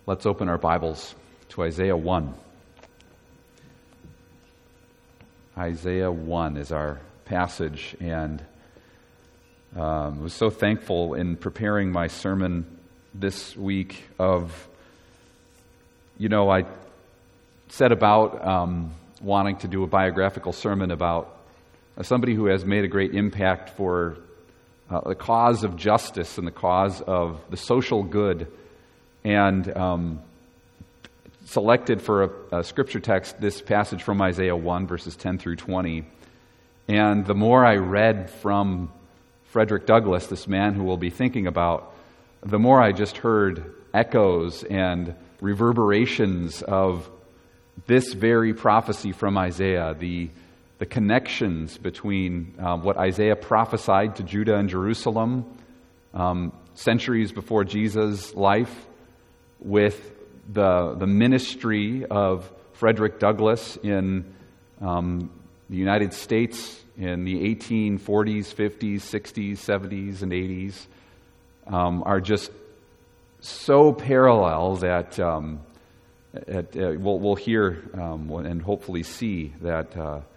Let's open our Bibles to Isaiah 1. Isaiah 1 is our passage, and I was so thankful in preparing my sermon this week I set about wanting to do a biographical sermon about somebody who has made a great impact for the cause of justice and the cause of the social good, and selected for a scripture text this passage from Isaiah 1, verses 10 through 20. And the more I read from Frederick Douglass, this man who we'll be thinking about, the more I just heard echoes and reverberations of this very prophecy from Isaiah, the connections between what Isaiah prophesied to Judah and Jerusalem centuries before Jesus' life with the ministry of Frederick Douglass in the United States in the 1840s, 50s, 60s, 70s, and 80s are just so parallel that we'll hear and hopefully see that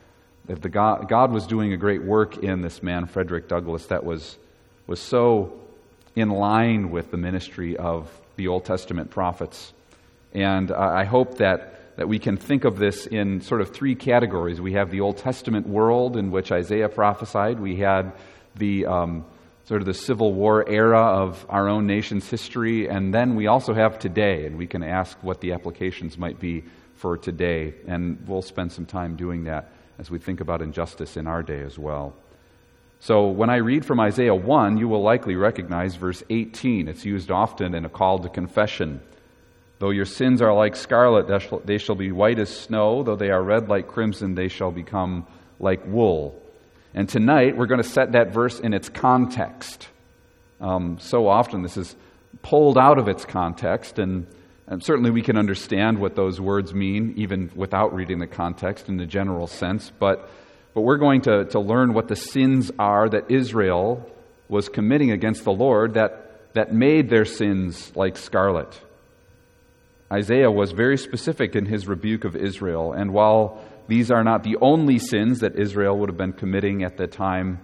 God was doing a great work in this man, Frederick Douglass, that was so in line with the ministry of the Old Testament prophets. And I hope that we can think of this in sort of three categories. We have the Old Testament world in which Isaiah prophesied. We had the sort of the Civil War era of our own nation's history. And then we also have today, and we can ask what the applications might be for today. And we'll spend some time doing that as we think about injustice in our day as well. So when I read from Isaiah 1, you will likely recognize verse 18. It's used often in a call to confession. Though your sins are like scarlet, they shall be white as snow. Though they are red like crimson, they shall become like wool. And tonight, we're going to set that verse in its context. So often this is pulled out of its context, and certainly we can understand what those words mean, even without reading the context in the general sense. But we're going to learn what the sins are that Israel was committing against the Lord that made their sins like scarlet. Isaiah was very specific in his rebuke of Israel, and while these are not the only sins that Israel would have been committing at the time,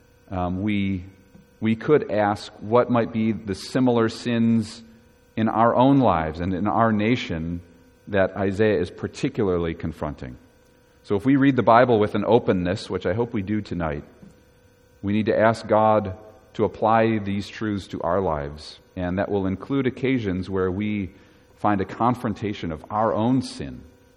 we could ask what might be the similar sins in our own lives and in our nation that Isaiah is particularly confronting. So if we read the Bible with an openness, which I hope we do tonight, we need to ask God to apply these truths to our lives, and that will include occasions where we find a confrontation of our own sin.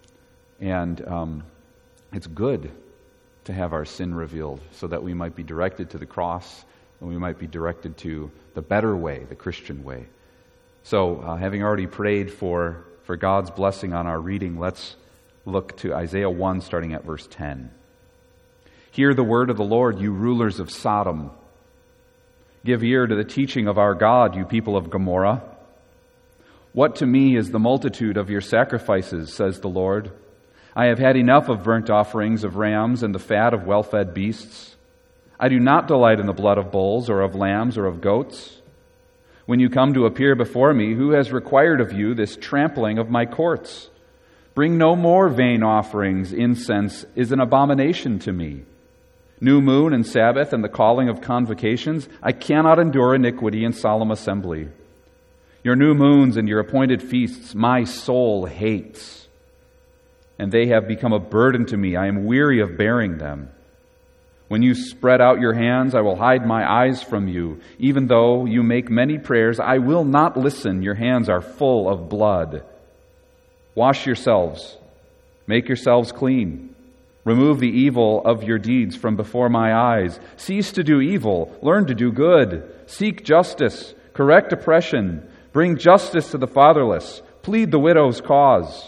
And it's good to have our sin revealed so that we might be directed to the cross and we might be directed to the better way, the Christian way. So having already prayed for God's blessing on our reading, let's look to Isaiah 1 starting at verse 10. Hear the word of the Lord, you rulers of Sodom. Give ear to the teaching of our God, you people of Gomorrah. What to me is the multitude of your sacrifices, says the Lord. I have had enough of burnt offerings of rams and the fat of well-fed beasts. I do not delight in the blood of bulls or of lambs or of goats. When you come to appear before me, who has required of you this trampling of my courts? Bring no more vain offerings. Incense is an abomination to me. New moon and Sabbath and the calling of convocations, I cannot endure iniquity and solemn assembly. Your new moons and your appointed feasts, my soul hates. And they have become a burden to me. I am weary of bearing them. When you spread out your hands, I will hide my eyes from you. Even though you make many prayers, I will not listen. Your hands are full of blood. Wash yourselves. Make yourselves clean. Remove the evil of your deeds from before my eyes. Cease to do evil. Learn to do good. Seek justice. Correct oppression. Bring justice to the fatherless. Plead the widow's cause.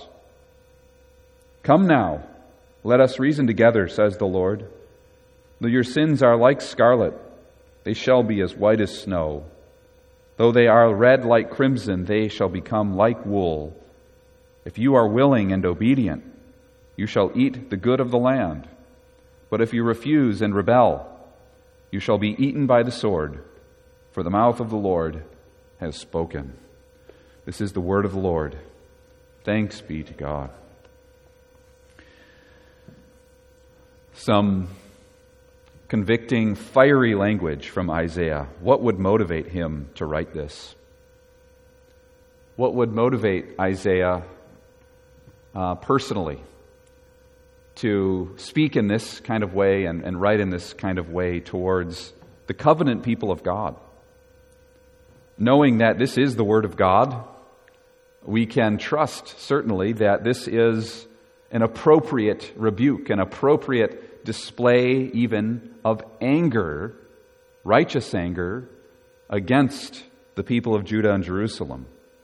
Come now, let us reason together, says the Lord. Though your sins are like scarlet, they shall be as white as snow. Though they are red like crimson, they shall become like wool. If you are willing and obedient, you shall eat the good of the land. But if you refuse and rebel, you shall be eaten by the sword, for the mouth of the Lord has spoken. This is the word of the Lord. Thanks be to God. Some convicting, fiery language from Isaiah. What would motivate him to write this? What would motivate Isaiah personally to speak in this kind of way and write in this kind of way towards the covenant people of God? Knowing that this is the Word of God, we can trust certainly that this is an appropriate rebuke, an appropriate display even of anger, righteous anger, against the people of Judah and Jerusalem.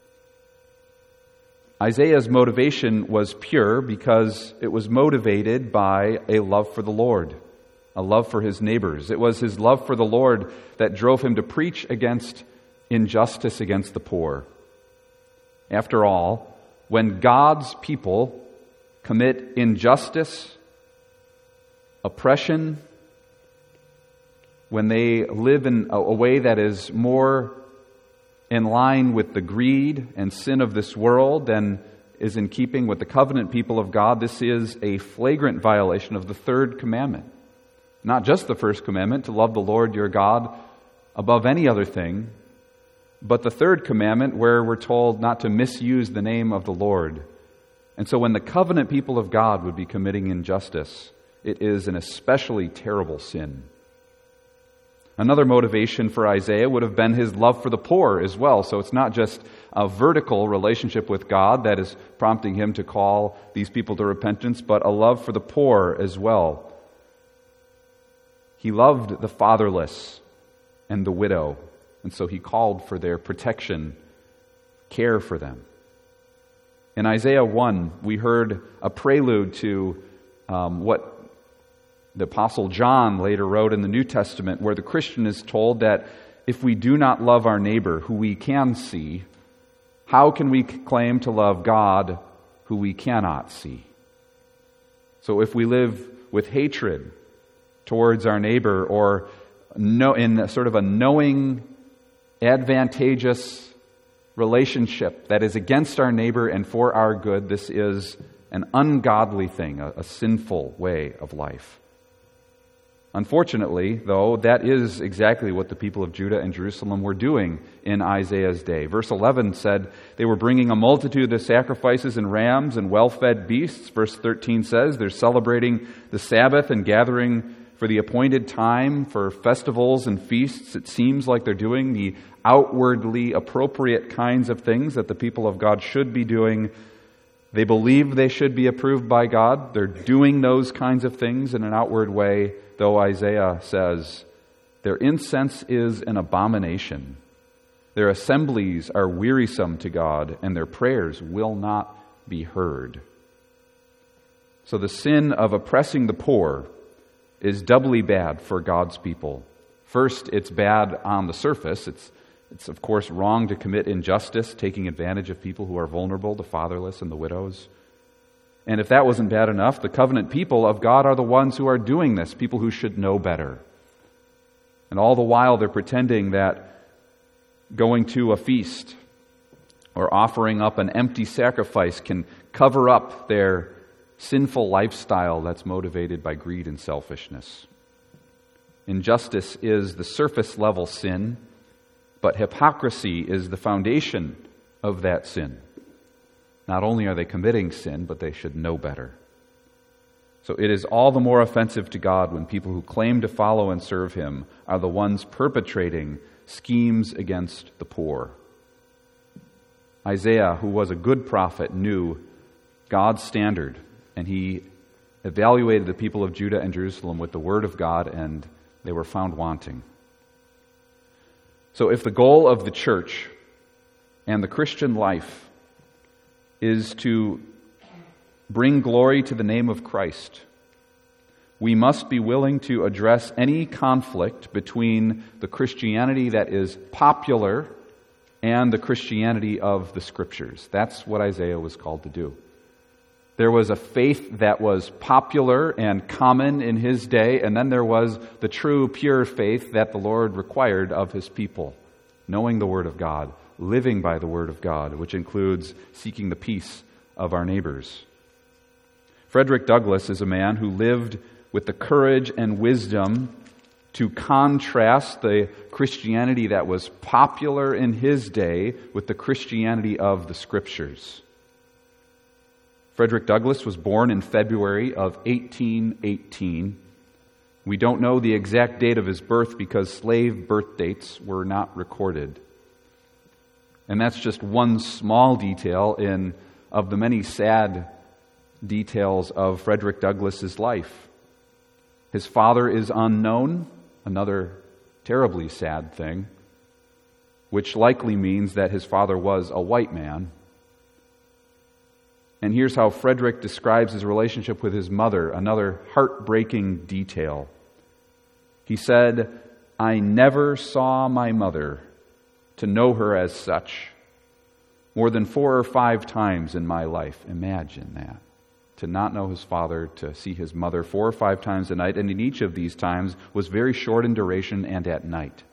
Isaiah's motivation was pure because it was motivated by a love for the Lord, a love for his neighbors. It was his love for the Lord that drove him to preach against injustice against the poor. After all, when God's people commit injustice, oppression, when they live in a way that is more in line with the greed and sin of this world than is in keeping with the covenant people of God, this is a flagrant violation of the third commandment. Not just the first commandment, to love the Lord your God above any other thing, but the third commandment where we're told not to misuse the name of the Lord. And so when the covenant people of God would be committing injustice, it is an especially terrible sin. Another motivation for Isaiah would have been his love for the poor as well. So it's not just a vertical relationship with God that is prompting him to call these people to repentance, but a love for the poor as well. He loved the fatherless and the widow, and so he called for their protection, care for them. In Isaiah 1, we heard a prelude to what the Apostle John later wrote in the New Testament, where the Christian is told that if we do not love our neighbor, who we can see, how can we claim to love God, who we cannot see? So if we live with hatred towards our neighbor, or in sort of a knowing, advantageous relationship that is against our neighbor and for our good, this is an ungodly thing, a sinful way of life. Unfortunately, though, that is exactly what the people of Judah and Jerusalem were doing in Isaiah's day. Verse 11 said they were bringing a multitude of sacrifices and rams and well-fed beasts. Verse 13 says they're celebrating the Sabbath and gathering for the appointed time for festivals and feasts. It seems like they're doing the outwardly appropriate kinds of things that the people of God should be doing. They believe they should be approved by God. They're doing those kinds of things in an outward way, though Isaiah says their incense is an abomination. Their assemblies are wearisome to God, and their prayers will not be heard. So the sin of oppressing the poor is doubly bad for God's people. First, it's bad on the surface. It's of course wrong to commit injustice, taking advantage of people who are vulnerable, the fatherless and the widows. And if that wasn't bad enough, the covenant people of God are the ones who are doing this, people who should know better. And all the while they're pretending that going to a feast or offering up an empty sacrifice can cover up their sinful lifestyle that's motivated by greed and selfishness. Injustice is the surface level sin, but hypocrisy is the foundation of that sin. Not only are they committing sin, but they should know better. So it is all the more offensive to God when people who claim to follow and serve Him are the ones perpetrating schemes against the poor. Isaiah, who was a good prophet, knew God's standard, and he evaluated the people of Judah and Jerusalem with the Word of God, and they were found wanting. So if the goal of the church and the Christian life is to bring glory to the name of Christ, we must be willing to address any conflict between the Christianity that is popular and the Christianity of the Scriptures. That's what Isaiah was called to do. There was a faith that was popular and common in his day, and then there was the true, pure faith that the Lord required of His people, knowing the Word of God, living by the Word of God, which includes seeking the peace of our neighbors. Frederick Douglass is a man who lived with the courage and wisdom to contrast the Christianity that was popular in his day with the Christianity of the Scriptures. Frederick Douglass was born in February of 1818. We don't know the exact date of his birth because slave birth dates were not recorded. And that's just one small detail of the many sad details of Frederick Douglass's life. His father is unknown, another terribly sad thing, which likely means that his father was a white man. And here's how Frederick describes his relationship with his mother, another heartbreaking detail. He said, "I never saw my mother to know her as such more than 4 or 5 times in my life." Imagine that. To not know his father, to see his mother 4 or 5 times a night, and in each of these times was very short in duration and at night.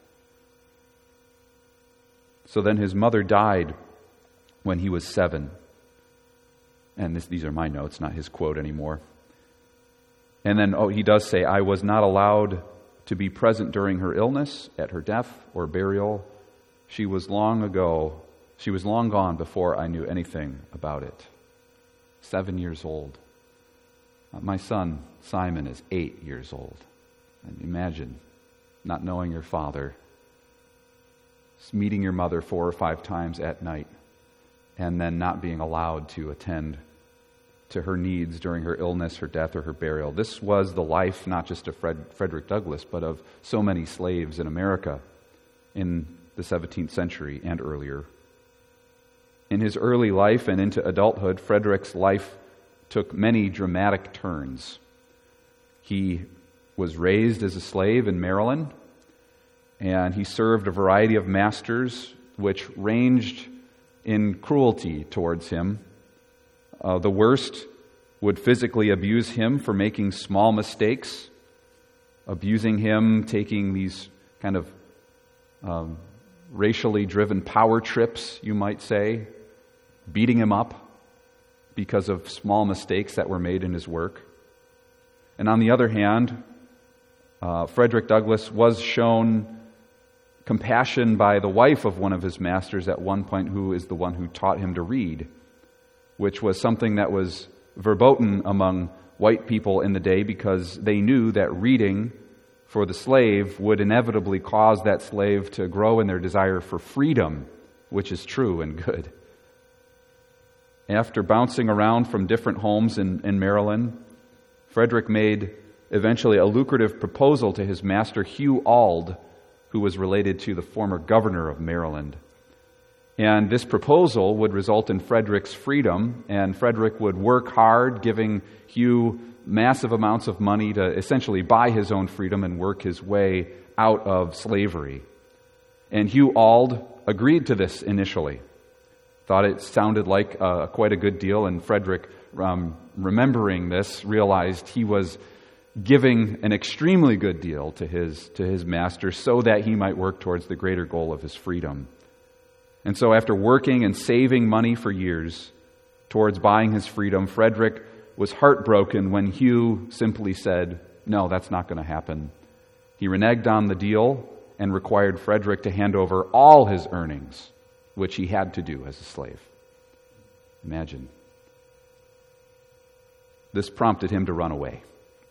So then his mother died when he was 7. And these are my notes, not his quote anymore. And then, he does say, "I was not allowed to be present during her illness, at her death, or burial. She was long gone before I knew anything about it." 7 years old. My son, Simon, is 8 years old. And imagine not knowing your father, meeting your mother 4 or 5 times at night, and then not being allowed to attend to her needs during her illness, her death, or her burial. This was the life not just of Frederick Douglass, but of so many slaves in America in the 17th century and earlier. In his early life and into adulthood, Frederick's life took many dramatic turns. He was raised as a slave in Maryland, and he served a variety of masters which ranged in cruelty towards him. The worst would physically abuse him for making small mistakes, abusing him, taking these kind of racially driven power trips, you might say, beating him up because of small mistakes that were made in his work. And on the other hand, Frederick Douglass was shown compassion by the wife of one of his masters at one point, who is the one who taught him to read, which was something that was verboten among white people in the day because they knew that reading for the slave would inevitably cause that slave to grow in their desire for freedom, which is true and good. After bouncing around from different homes in Maryland, Frederick made eventually a lucrative proposal to his master, Hugh Auld, who was related to the former governor of Maryland. And this proposal would result in Frederick's freedom, and Frederick would work hard, giving Hugh massive amounts of money to essentially buy his own freedom and work his way out of slavery. And Hugh Auld agreed to this initially. Thought it sounded like quite a good deal, and Frederick, remembering this, realized he was giving an extremely good deal to his master so that he might work towards the greater goal of his freedom. And so after working and saving money for years towards buying his freedom, Frederick was heartbroken when Hugh simply said, "No, that's not going to happen." He reneged on the deal and required Frederick to hand over all his earnings, which he had to do as a slave. Imagine. This prompted him to run away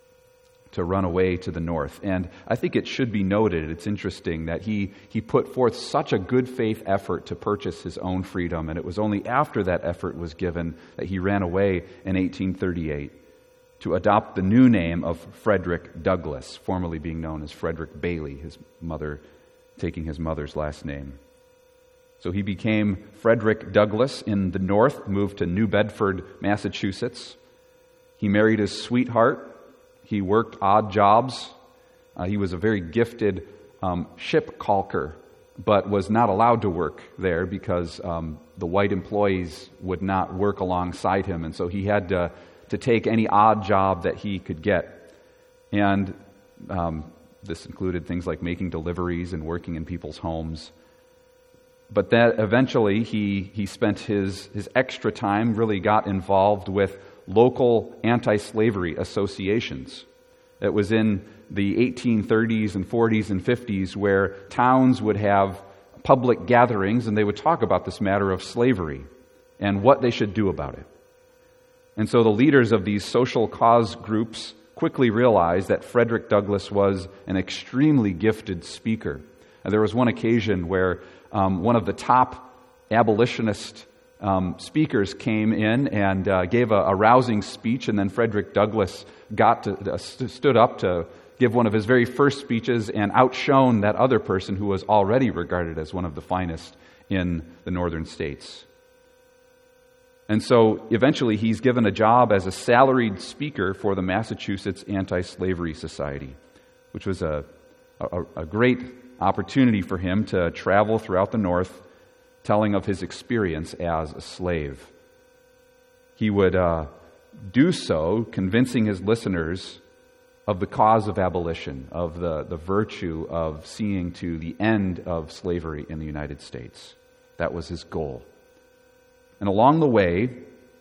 to the north. And I think it should be noted, it's interesting that he put forth such a good faith effort to purchase his own freedom, and it was only after that effort was given that he ran away in 1838 to adopt the new name of Frederick Douglass, formerly being known as Frederick Bailey, his mother taking his mother's last name. So he became Frederick Douglass in the north, moved to New Bedford, Massachusetts. He married his sweetheart. He worked odd jobs. He was a very gifted ship caulker, but was not allowed to work there because the white employees would not work alongside him. And so he had to take any odd job that he could get. And this included things like making deliveries and working in people's homes. But that eventually he spent his extra time, really got involved with local anti-slavery associations. It was in the 1830s and 40s and 50s where towns would have public gatherings and they would talk about this matter of slavery and what they should do about it. And so the leaders of these social cause groups quickly realized that Frederick Douglass was an extremely gifted speaker. And there was one occasion where one of the top abolitionist speakers came in and gave a rousing speech, and then Frederick Douglass stood up to give one of his very first speeches and outshone that other person who was already regarded as one of the finest in the northern states. And so eventually he's given a job as a salaried speaker for the Massachusetts Anti-Slavery Society, which was a great opportunity for him to travel throughout the North telling of his experience as a slave. He would do so convincing his listeners of the cause of abolition, of the virtue of seeing to the end of slavery in the United States. That was his goal. And along the way,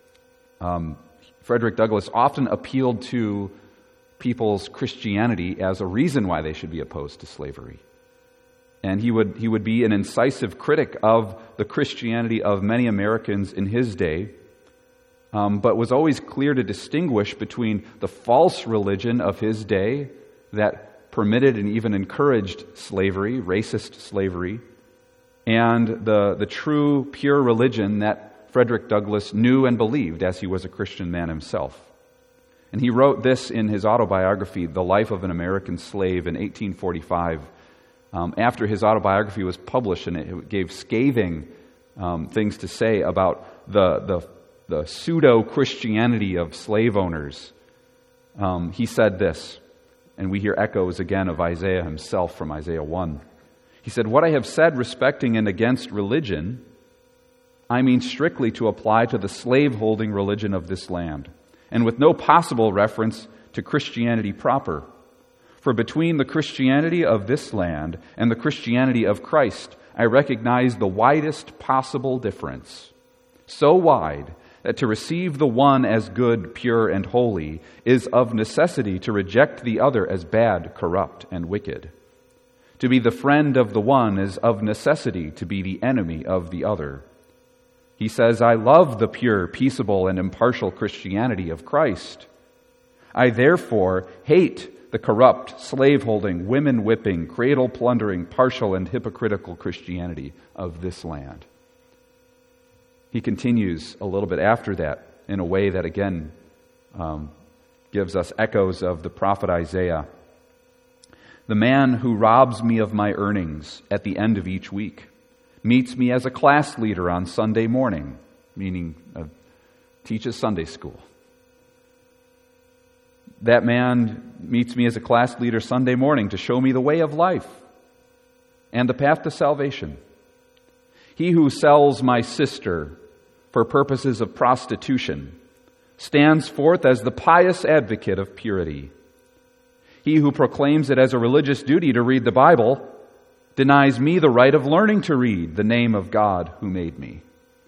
Frederick Douglass often appealed to people's Christianity as a reason why they should be opposed to slavery. And he would be an incisive critic of the Christianity of many Americans in his day, but was always clear to distinguish between the false religion of his day that permitted and even encouraged slavery, racist slavery, and the true, pure religion that Frederick Douglass knew and believed as he was a Christian man himself. And he wrote this in his autobiography, The Life of an American Slave, in 1845. After his autobiography was published, and it gave scathing things to say about the pseudo-Christianity of slave owners, he said this, and we hear echoes again of Isaiah himself from Isaiah 1. He said, "What I have said respecting and against religion, I mean strictly to apply to the slave-holding religion of this land, and with no possible reference to Christianity proper. For between the Christianity of this land and the Christianity of Christ, I recognize the widest possible difference, so wide that to receive the one as good, pure, and holy is of necessity to reject the other as bad, corrupt, and wicked. To be the friend of the one is of necessity to be the enemy of the other." He says, "I love the pure, peaceable, and impartial Christianity of Christ. I therefore hate the corrupt, slave-holding, women-whipping, cradle-plundering, partial, and hypocritical Christianity of this land." He continues a little bit after that in a way that, again, gives us echoes of the prophet Isaiah. "The man who robs me of my earnings at the end of each week meets me as a class leader on Sunday morning," meaning teaches Sunday school. "That man meets me as a class leader Sunday morning to show me the way of life and the path to salvation. He who sells my sister for purposes of prostitution stands forth as the pious advocate of purity. He who proclaims it as a religious duty to read the Bible denies me the right of learning to read the name of God who made me."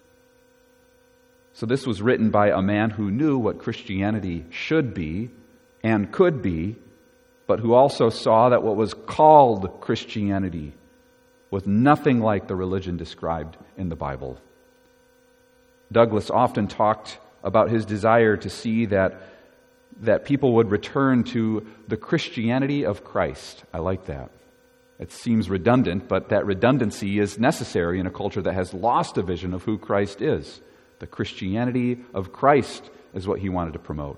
So this was written by a man who knew what Christianity should be and could be, but who also saw that what was called Christianity was nothing like the religion described in the Bible. Douglass often talked about his desire to see that people would return to the Christianity of Christ. I like that. It seems redundant, but that redundancy is necessary in a culture that has lost a vision of who Christ is. The Christianity of Christ is what he wanted to promote.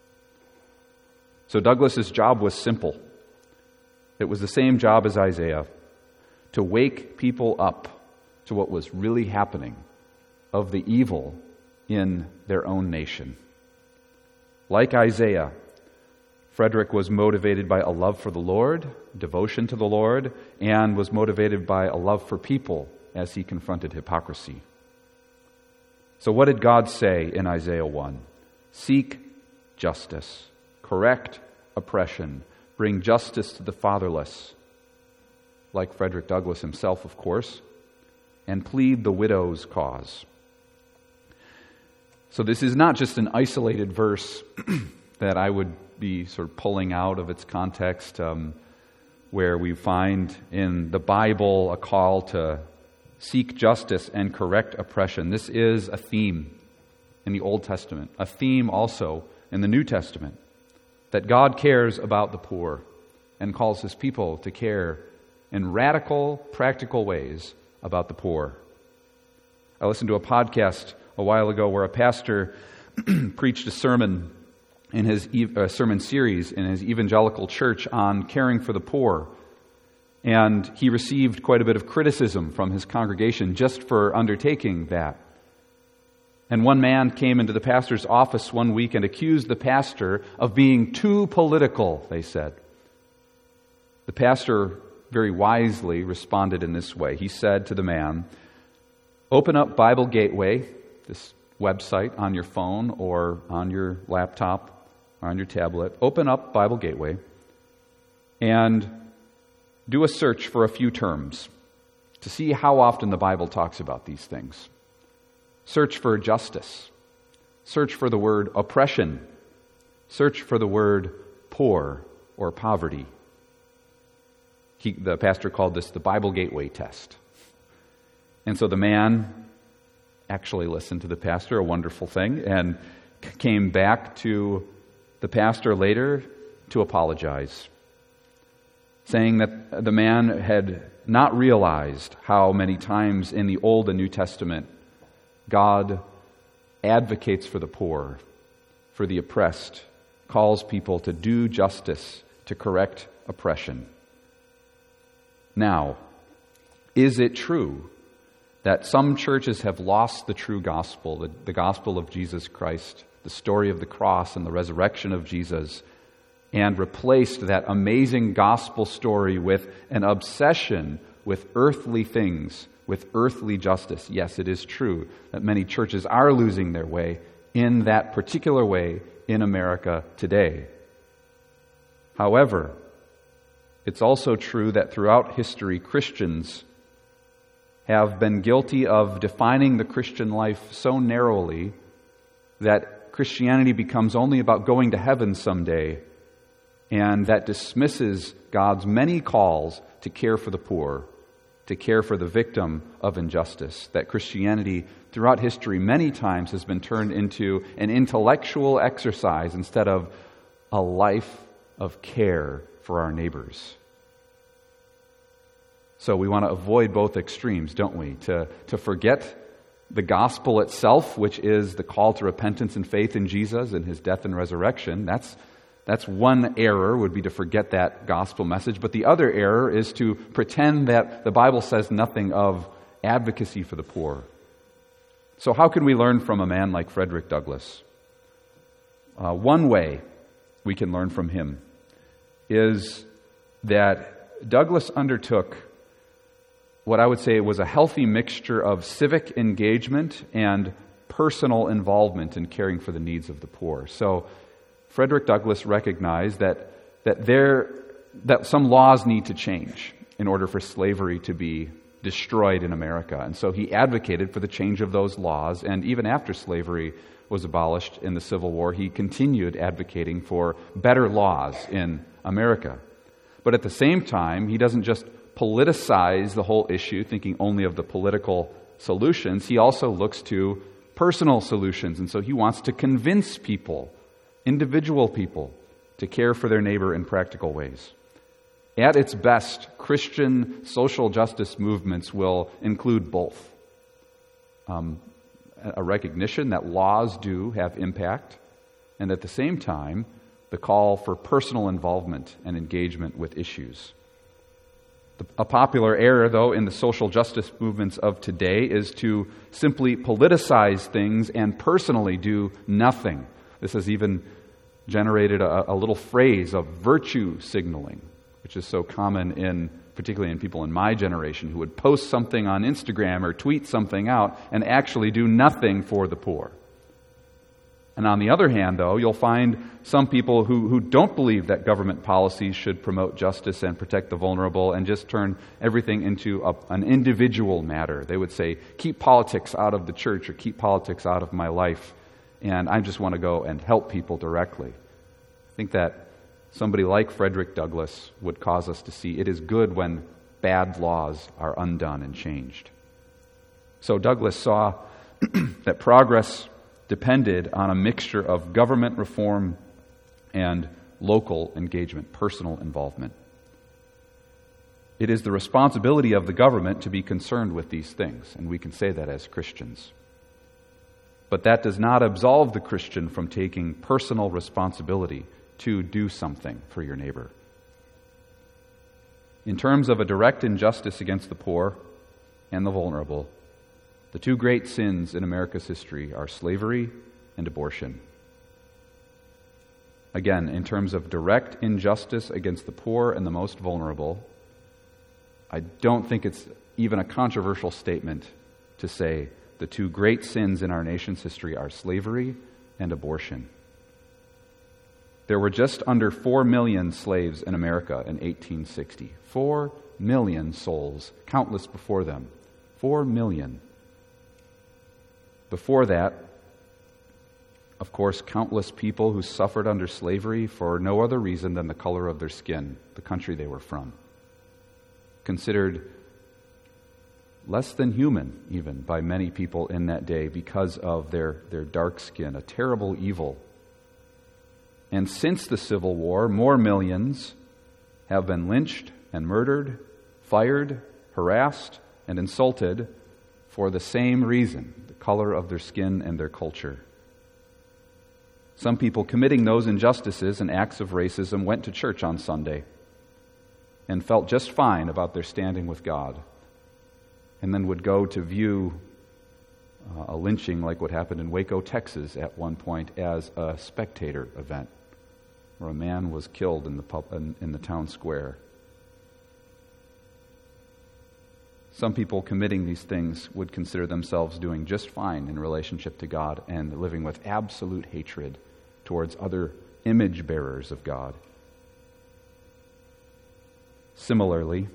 So Douglass's job was simple. It was the same job as Isaiah, to wake people up to what was really happening of the evil in their own nation. Like Isaiah, Frederick was motivated by a love for the Lord, devotion to the Lord, and was motivated by a love for people as he confronted hypocrisy. So what did God say in Isaiah 1? Seek justice, correct oppression, bring justice to the fatherless. Like Frederick Douglass himself, of course. and plead the widow's cause. So this is not just an isolated verse that I would be sort of pulling out of its context, where we find in the Bible a call to seek justice and correct oppression. This is a theme in the Old Testament, a theme also in the New Testament, that God cares about the poor and calls His people to care in radical, practical ways about the poor. I listened to a podcast a while ago where a pastor preached a sermon in his sermon series in his evangelical church on caring for the poor. And he received quite a bit of criticism from his congregation just for undertaking that. And one man came into the pastor's office one week and accused the pastor of being too political, they said. The pastor very wisely responded in this way. He said to the man, "Open up Bible Gateway, this website on your phone or on your laptop or on your tablet. Open up Bible Gateway and do a search for a few terms to see how often the Bible talks about these things. Search for justice. Search for the word oppression. Search for the word poor or poverty." The pastor called this the Bible Gateway test. And so the man actually listened to the pastor, a wonderful thing, and came back to the pastor later to apologize, saying that the man had not realized how many times in the Old and New Testament God advocates for the poor, for the oppressed, calls people to do justice, to correct oppression. Now, is it true that some churches have lost the true gospel, the gospel of Jesus Christ, the story of the cross and the resurrection of Jesus, and replaced that amazing gospel story with an obsession with earthly things, with earthly justice? Yes, it is true that many churches are losing their way in that particular way in America today. However, it's also true that throughout history, Christians have been guilty of defining the Christian life so narrowly that Christianity becomes only about going to heaven someday, and that dismisses God's many calls to care for the poor, to care for the victim of injustice. That Christianity throughout history many times has been turned into an intellectual exercise instead of a life of care for our neighbors. So we want to avoid both extremes, don't we? To forget the gospel itself, which is the call to repentance and faith in Jesus and His death and resurrection. That's one error, would be to forget that gospel message. But the other error is to pretend that the Bible says nothing of advocacy for the poor. So how can we learn from a man like Frederick Douglass? One way we can learn from him is that Douglass undertook what I would say was a healthy mixture of civic engagement and personal involvement in caring for the needs of the poor. So Frederick Douglass recognized that some laws need to change in order for slavery to be destroyed in America. And so he advocated for the change of those laws, and even after slavery was abolished in the Civil War, he continued advocating for better laws in America. But at the same time, he doesn't just politicize the whole issue, thinking only of the political solutions. He also looks to personal solutions, and so he wants to convince people, individual people, to care for their neighbor in practical ways. At its best, Christian social justice movements will include both. A recognition that laws do have impact, and at the same time, the call for personal involvement and engagement with issues. A popular error, though, in the social justice movements of today is to simply politicize things and personally do nothing. This has even generated a little phrase of virtue signaling, which is so common particularly in people in my generation, who would post something on Instagram or tweet something out and actually do nothing for the poor. And on the other hand, though, you'll find some people who don't believe that government policies should promote justice and protect the vulnerable and just turn everything into an individual matter. They would say, keep politics out of the church or keep politics out of my life, and I just want to go and help people directly. I think that somebody like Frederick Douglass would cause us to see it is good when bad laws are undone and changed. So Douglass saw that progress depended on a mixture of government reform and local engagement, personal involvement. It is the responsibility of the government to be concerned with these things, and we can say that as Christians. But that does not absolve the Christian from taking personal responsibility to do something for your neighbor. In terms of a direct injustice against the poor and the vulnerable, the two great sins in America's history are slavery and abortion. Again, in terms of direct injustice against the poor and the most vulnerable, I don't think it's even a controversial statement to say the two great sins in our nation's history are slavery and abortion. There were just under 4 million slaves in America in 1860. 4 million souls, countless before them. 4 million. Before that, of course, countless people who suffered under slavery for no other reason than the color of their skin, the country they were from. Considered less than human, even, by many people in that day because of their dark skin, a terrible evil. And since the Civil War, more millions have been lynched and murdered, fired, harassed, and insulted for the same reason, the color of their skin and their culture. Some people committing those injustices and acts of racism went to church on Sunday and felt just fine about their standing with God, and then would go to view a lynching like what happened in Waco, Texas at one point as a spectator event, where a man was killed in the town square. Some people committing these things would consider themselves doing just fine in relationship to God and living with absolute hatred towards other image bearers of God. Similarly,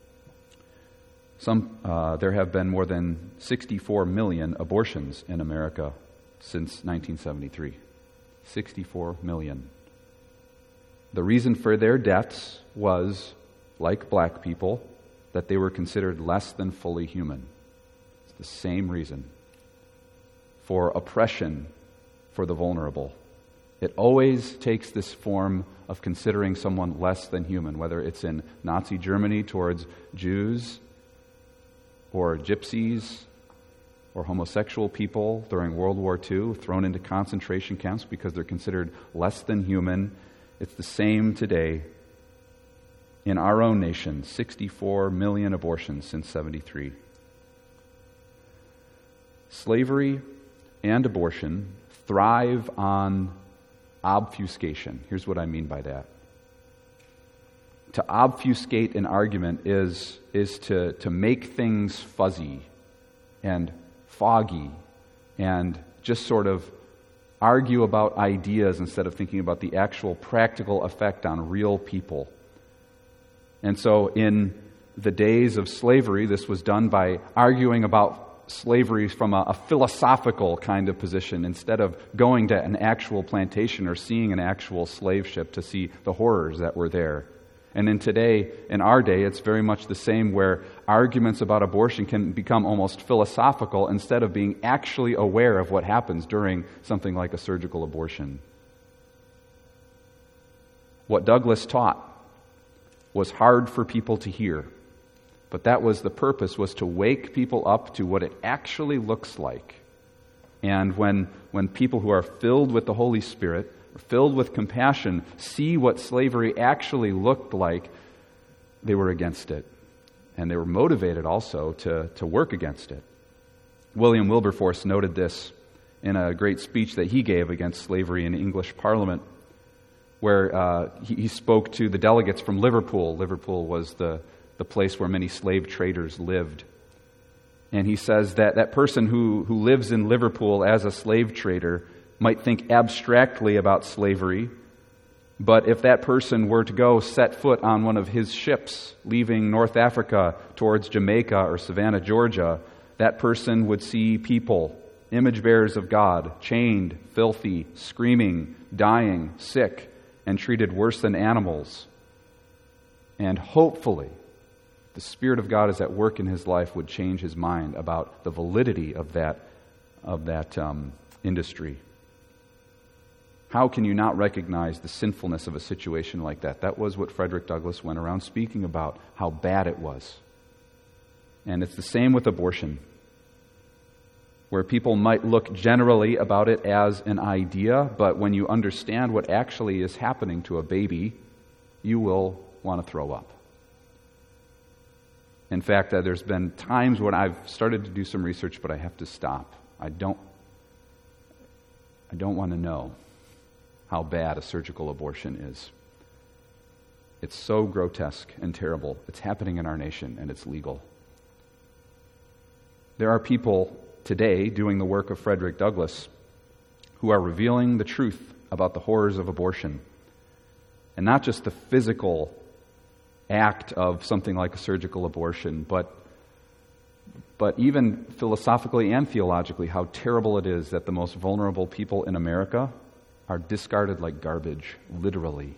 there have been more than 64 million abortions in America since 1973. 64 million. The reason for their deaths was, like black people, that they were considered less than fully human. It's the same reason. For oppression for the vulnerable. It always takes this form of considering someone less than human, whether it's in Nazi Germany towards Jews, or gypsies, or homosexual people during World War II, thrown into concentration camps because they're considered less than human. It's the same today. In our own nation, 64 million abortions since 73. Slavery and abortion thrive on obfuscation. Here's what I mean by that. To obfuscate an argument is to make things fuzzy and foggy and just sort of argue about ideas instead of thinking about the actual practical effect on real people. And so in the days of slavery, this was done by arguing about slavery from a philosophical kind of position instead of going to an actual plantation or seeing an actual slave ship to see the horrors that were there. And in our day, it's very much the same, where arguments about abortion can become almost philosophical instead of being actually aware of what happens during something like a surgical abortion. What Douglass taught was hard for people to hear, but that was the purpose, was to wake people up to what it actually looks like. And when people who are filled with the Holy Spirit, filled with compassion, see what slavery actually looked like, they were against it. And they were motivated also to work against it. William Wilberforce noted this in a great speech that he gave against slavery in English Parliament, where he spoke to the delegates from Liverpool. Liverpool was the place where many slave traders lived. And he says that person who lives in Liverpool as a slave trader might think abstractly about slavery, but if that person were to go set foot on one of his ships leaving North Africa towards Jamaica or Savannah, Georgia, that person would see people, image bearers of God, chained, filthy, screaming, dying, sick, and treated worse than animals. And hopefully, the Spirit of God is at work in his life would change his mind about the validity of that industry. How can you not recognize the sinfulness of a situation like that? That was what Frederick Douglass went around speaking about, how bad it was. And it's the same with abortion, where people might look generally about it as an idea, but when you understand what actually is happening to a baby, you will want to throw up. In fact, there's been times when I've started to do some research, but I have to stop. I don't want to know how bad a surgical abortion is. It's so grotesque and terrible. It's happening in our nation, and it's legal. There are people today doing the work of Frederick Douglass who are revealing the truth about the horrors of abortion, and not just the physical act of something like a surgical abortion, but even philosophically and theologically, how terrible it is that the most vulnerable people in America are discarded like garbage, literally.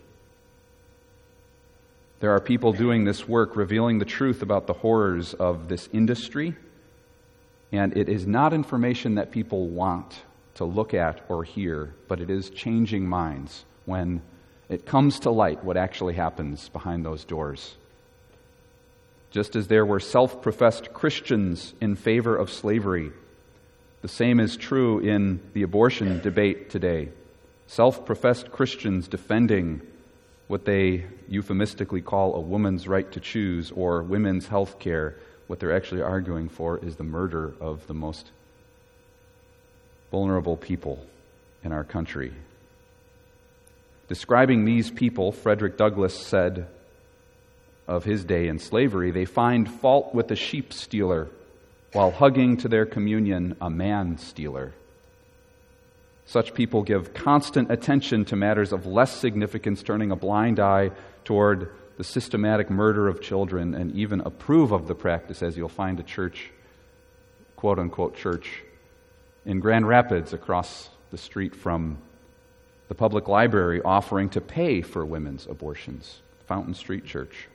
There are people doing this work, revealing the truth about the horrors of this industry, and it is not information that people want to look at or hear, but it is changing minds when it comes to light what actually happens behind those doors. Just as there were self-professed Christians in favor of slavery, the same is true in the abortion debate today. Self-professed Christians defending what they euphemistically call a woman's right to choose or women's health care. What they're actually arguing for is the murder of the most vulnerable people in our country. Describing these people, Frederick Douglass said of his day in slavery, they find fault with the sheep stealer while hugging to their communion a man stealer. Such people give constant attention to matters of less significance, turning a blind eye toward the systematic murder of children, and even approve of the practice, as you'll find a church, quote-unquote church, in Grand Rapids across the street from the public library offering to pay for women's abortions, Fountain Street Church.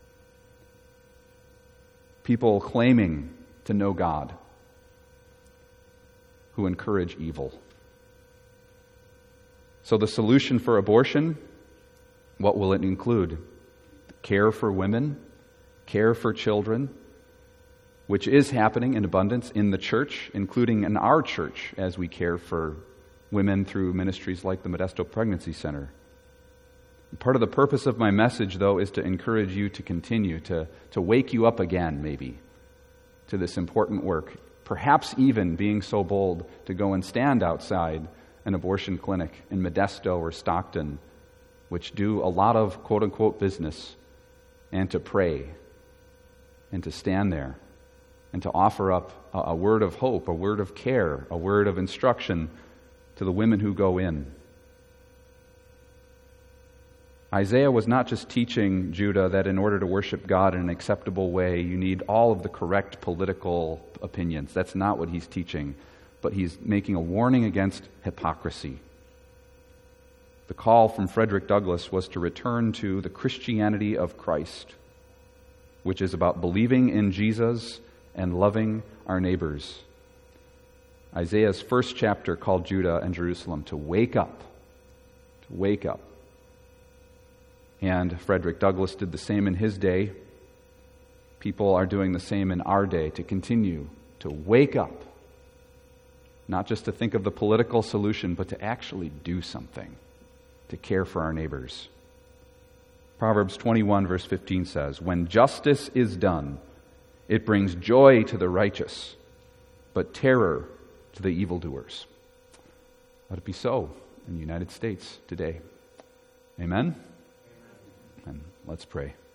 People claiming to know God who encourage evil. So the solution for abortion, what will it include? Care for women, care for children, which is happening in abundance in the church, including in our church, as we care for women through ministries like the Modesto Pregnancy Center. Part of the purpose of my message, though, is to encourage you to continue, to wake you up again, maybe, to this important work. Perhaps even being so bold to go and stand outside an abortion clinic in Modesto or Stockton, which do a lot of quote-unquote business, and to pray, and to stand there, and to offer up a word of hope, a word of care, a word of instruction to the women who go in. Isaiah was not just teaching Judah that in order to worship God in an acceptable way, you need all of the correct political opinions. That's not what he's teaching, but he's making a warning against hypocrisy. The call from Frederick Douglass was to return to the Christianity of Christ, which is about believing in Jesus and loving our neighbors. Isaiah's first chapter called Judah and Jerusalem to wake up. To wake up. And Frederick Douglass did the same in his day. People are doing the same in our day, to continue to wake up. Not just to think of the political solution, but to actually do something, to care for our neighbors. Proverbs 21 verse 15 says, "When justice is done, it brings joy to the righteous, but terror to the evildoers." Let it be so in the United States today. Amen? And let's pray.